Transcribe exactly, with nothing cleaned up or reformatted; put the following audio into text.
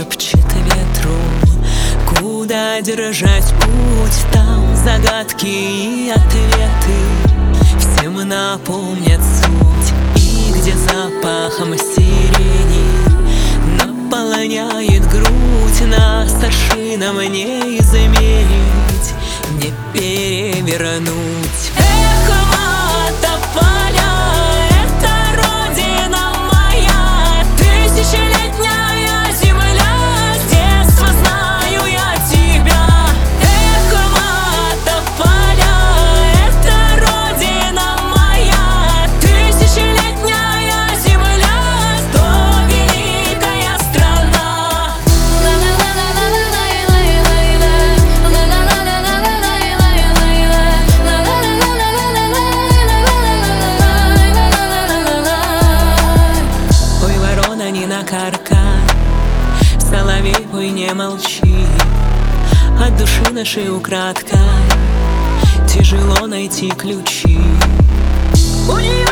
шепчет ветру, куда держать путь, там загадки и ответы всем напомнят суть. И где запахом сирени наполняет грудь, нас аршином не измерить, не перевернуть. Эхо Тополя — это родина моя, тысячелетняя земля, с детства знаю я тебя. Эхо Тополя — это родина моя, тысячелетняя земля, то великая страна. Ой, ворона, не накаркай, соловей, ой, не молчи, от души нашей украдкой тяжело найти ключи. У нее